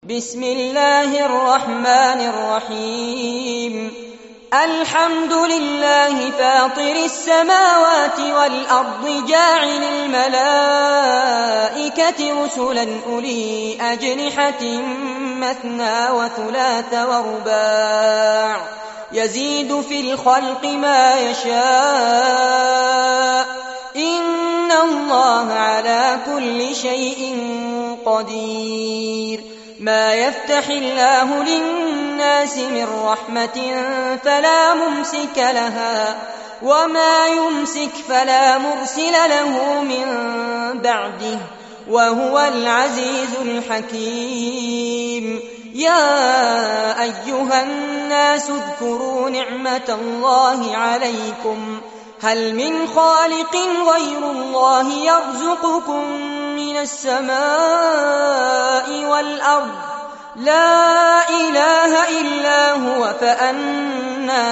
بسم الله الرحمن الرحيم. الحمد لله فاطر السماوات والأرض جاعل الملائكة رسلا أولي أجنحة مثنى وثلاث ورباع يزيد في الخلق ما يشاء إن الله على كل شيء قدير. ما يفتح الله للناس من رحمة فلا ممسك لها وما يمسك فلا مرسل له من بعده وهو العزيز الحكيم. يا أيها الناس اذكروا نعمة الله عليكم هل من خالق غير الله يرزقكم من السماء والأرض لا إله إلا هو فأنى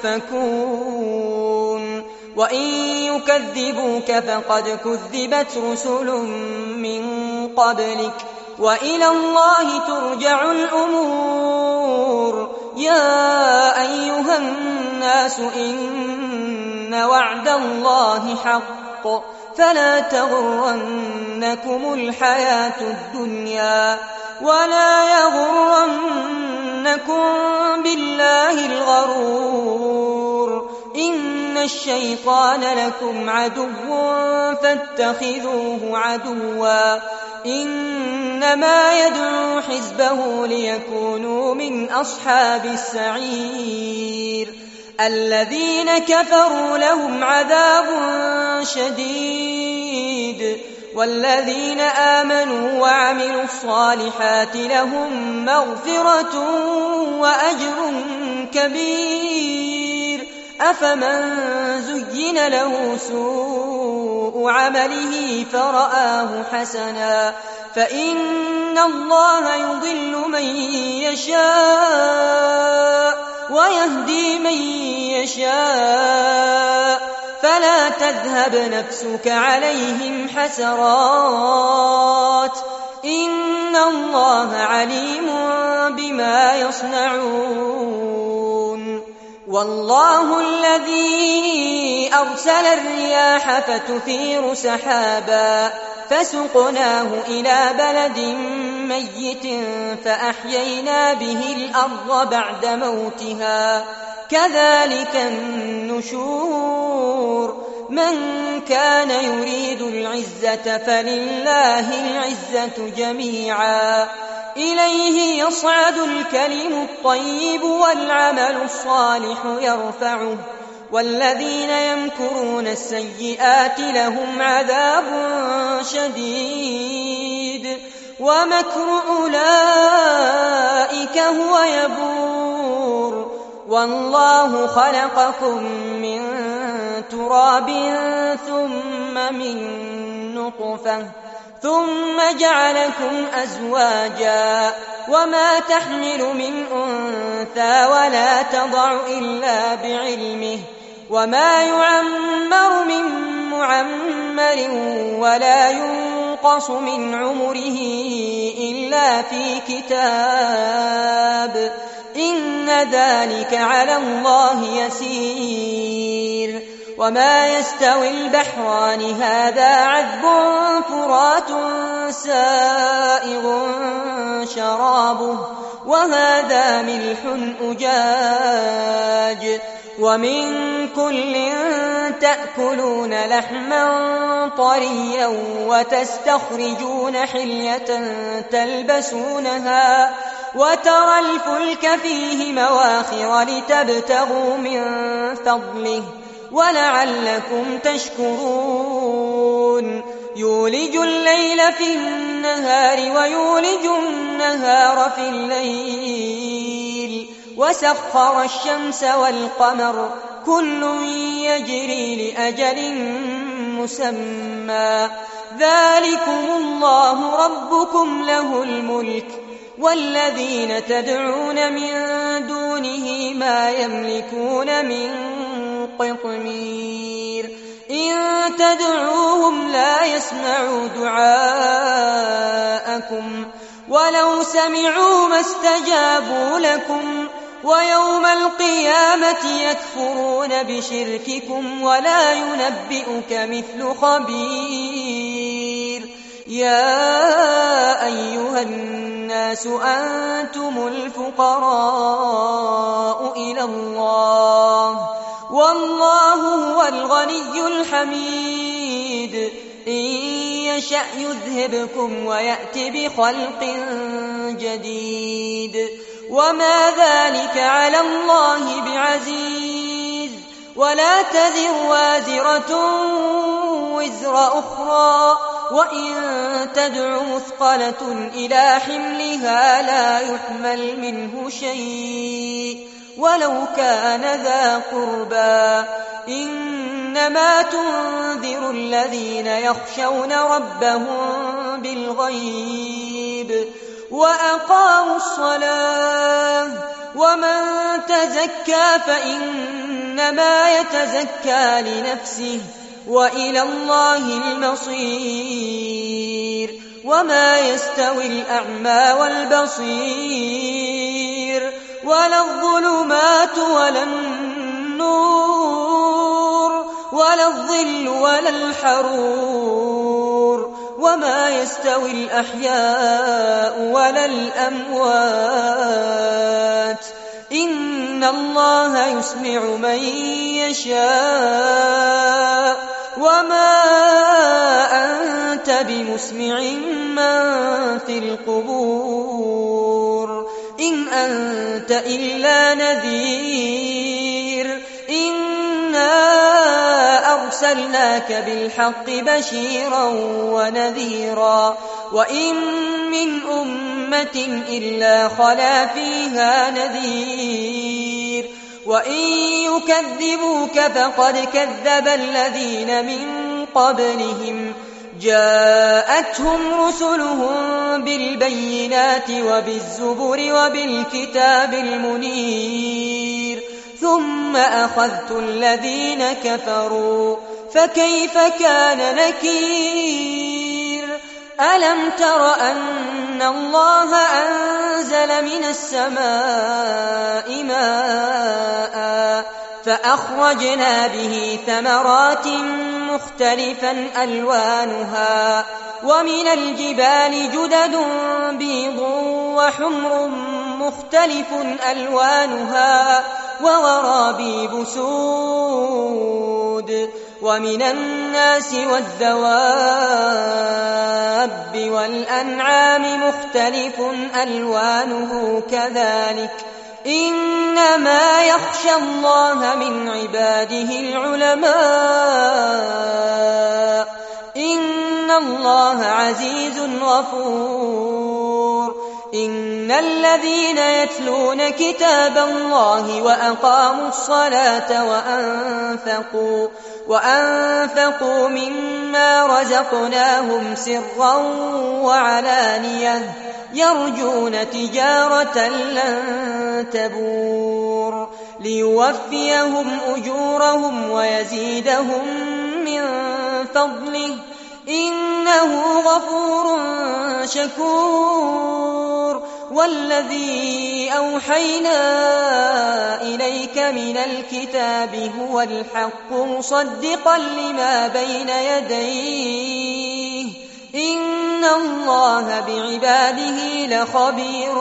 تؤفكون. وإن يكذبوك فقد كذبت رسل من قبلك وإلى الله ترجع الأمور. يا أيها الناس إن وعد الله حق فلا تغرنكم الحياة الدنيا ولا يغرنكم بالله الغرور. إن الشيطان لكم عدو فاتخذوه عدوا إنما يدعو حزبه ليكونوا من أصحاب السعير. الذين كفروا لهم عذاب شديد والذين آمنوا وعملوا الصالحات لهم مغفرة وأجر كبير. أفمن زين له سوء عمله فرآه حسنا فإن الله يضل من يشاء ويهدي من يشاء فلا تذهب نفسك عليهم حسرات إن الله عليم بما يصنعون. والله الذي أرسل الرياح فتثير سحابا فسقناه إلى بلد ميت فأحيينا به الأرض بعد موتها كذلك النشور. من كان يريد العزة فلله العزة جميعا إليه يصعد الكلم الطيب والعمل الصالح يرفعه والذين يمكرون السيئات لهم عذاب شديد ومكر أولئك هو يبور. والله خلقكم من تراب ثم من نطفة ثم جعلكم أزواجا وما تحمل من أنثى ولا تضع إلا بعلمه وما يعمر من معمر ولا ينقص من عمره إلا في كتاب إن ذلك على الله يسير. وما يستوي البحران هذا عذب فرات سائغ شرابه وهذا ملح أجاج ومن كل تأكلون لحما طريا وتستخرجون حلية تلبسونها وترى الفلك فيه مواخر لتبتغوا من فضله ولعلكم تشكرون. يولج الليل في النهار ويولج النهار في الليل وسخر الشمس والقمر كل يجري لأجل مسمى ذلكم الله ربكم له الملك والذين تدعون من دونه ما يملكون من قطمير. إن تدعوهم لا يسمعوا دعاءكم ولو سمعوا ما استجابوا لكم ويوم القيامة يكفرون بشرككم ولا ينبئك مثل خبير. يا أيها الناس أنتم الفقراء إلى الله والله هو الغني الحميد. إن يشأ يذهبكم ويأت بخلق جديد وما ذلك على الله بعزيز. ولا تزر وازرة وزر أخرى وإن تدع مثقلة إلى حملها لا يحمل منه شيء ولو كان ذا قربى. إنما تنذر الذين يخشون ربهم بالغيب وأقاموا الصلاة. ومن تزكى فإنما يتزكى لنفسه وإلى الله المصير. وما يستوي الأعمى والبصير ولا الظلمات ولا النور ولا الظل ولا الحرور. وما يستوي الأحياء ولا الأموات. إن الله يسمع من يشاء وما أنت بمسمع من في القبور. إن أنت إلا نذير. إنا أرسلناك بالحق بشيرا ونذيرا وإن من أمة إلا خلا فيها نذير. وإن يكذبوك فقد كذب الذين من قبلهم جاءتهم رسلهم بالبينات وبالزبر وبالكتاب المنير ثم أخذت الذين كفروا فكيف كان نكير. ألم تر أن الله أنزل من السماء ماء فأخرجنا به ثمرات مختلفا ألوانها ومن الجبال جدد بيض وحمر مختلف ألوانها وغرابيب سود. ومن الناس والدواب والأنعام مختلف ألوانه كذلك. إنما يخشى الله من عباده العلماء. إن الله عزيز غفور. إن الذين يتلون كتاب الله وأقاموا الصلاة وأنفقوا مما رزقناهم سرا وعلانية يرجون تجارة لن تبور ليوفيهم أجورهم ويزيدهم من فضله إنه غفور شكور. والذي أوحينا إليك من الكتاب هو الحق مصدقا لما بين يديه. إن الله بعباده لخبير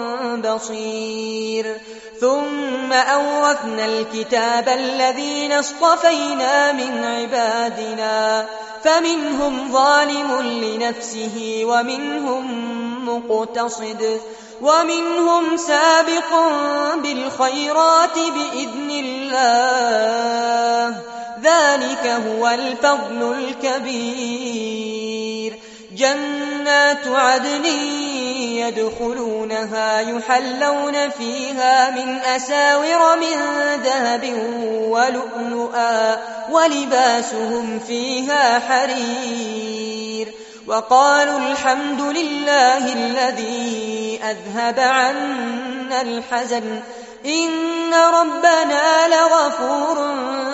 بصير. ثم أورثنا الكتاب الذين اصطفينا من عبادنا فمنهم ظالم لنفسه ومنهم مقتصد ومنهم سابق بالخيرات بإذن الله. ذلك هو الفضل الكبير. جنات عدن يدخلونها يحلون فيها من أساور من ذهب ولؤلؤا ولباسهم فيها حرير. وقالوا الحمد لله الذي أذهب عنا الحزن إن ربنا لغفور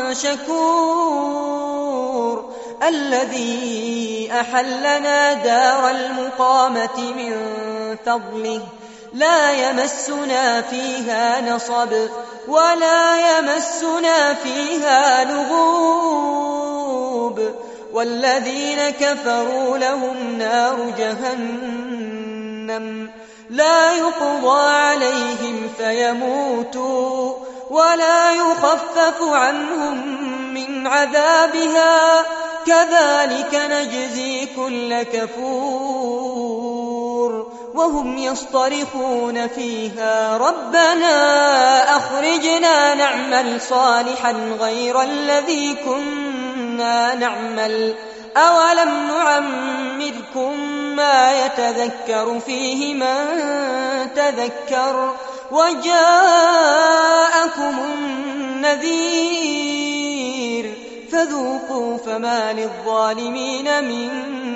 شكور. الذي أحلنا دار المقامة من فضله لا يمسنا فيها نصب ولا يمسنا فيها لغوب والذين كفروا لهم نار جهنم لا يقضى عليهم فيموتوا ولا يخفف عنهم من عذابها كذلك نجزي كل كفور وهم يصطرخون فيها ربنا أخرجنا نعمل صالحا غير الذي كنا نعمل أولم نعمركم ما يتذكر فيه من تذكر وجاءكم النذير فذوقوا فما للظالمين من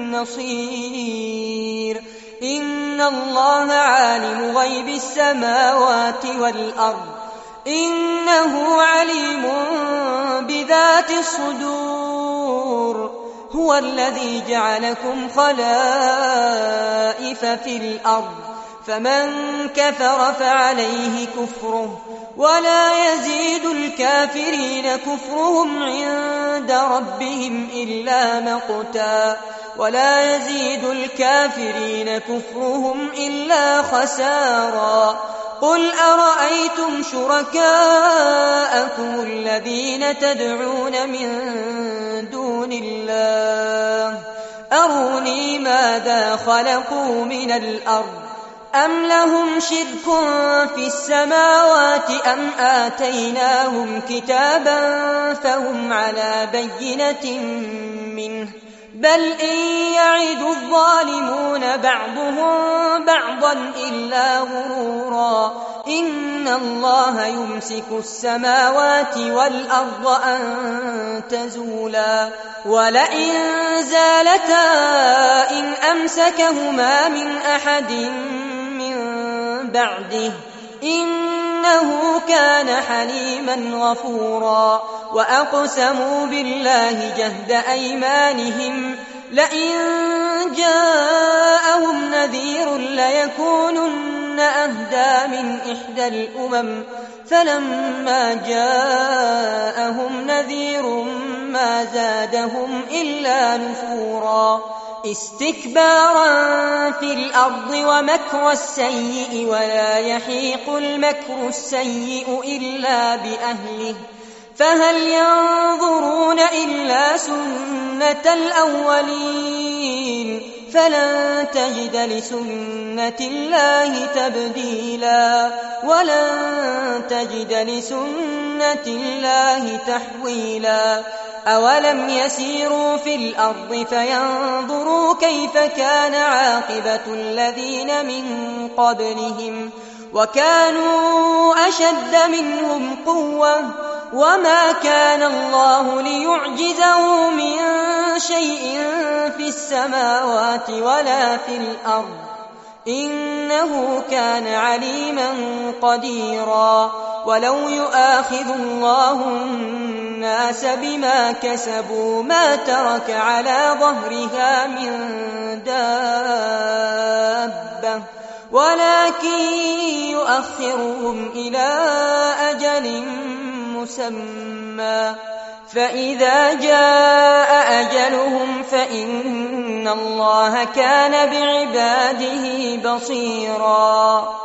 نصير إن الله عالم غيب السماوات والأرض إنه عليم بذات الصدور هو الذي جعلكم خلائف في الأرض فمن كفر فعليه كفره ولا يزيد الكافرين كفرهم عند ربهم إلا مقتا ولا يزيد الكافرين كفرهم إلا خسارا قل أرأيتم شركاءكم الذين تدعون من دون الله أروني ماذا خلقوا من الأرض أم لهم شرك في السماوات أم آتيناهم كتابا فهم على بينة منه بل إن يعد الظالمون بعضهم بعضا إلا غرورا إن الله يمسك السماوات والأرض أن تزولا ولئن زالتا إن أمسكهما من أحد من بعده إنه كان حليما غفورا وأقسموا بالله جهد أيمانهم لئن جاءهم نذير ليكونن أهدى من إحدى الأمم فلما جاءهم نذير ما زادهم إلا نفورا استكبارا في الأرض ومكر السيء ولا يحيق المكر السيء إلا بأهله فهل ينظرون إلا سنة الأولين فلن تجد لسنة الله تبديلا ولن تجد لسنة الله تحويلا أولم يسيروا في الأرض فينظروا كيف كان عاقبة الذين من قبلهم وكانوا أشد منهم قوة وما كان الله ليعجزه من شيء في السماوات ولا في الأرض إنه كان عليما قديرا ولو يؤاخذ الله الناس بما كسبوا ما ترك على ظهرها من دابة ولكن يؤخرهم إلى أجل مسمى فإذا جاء أجلهم فإن الله كان بعباده بصيرا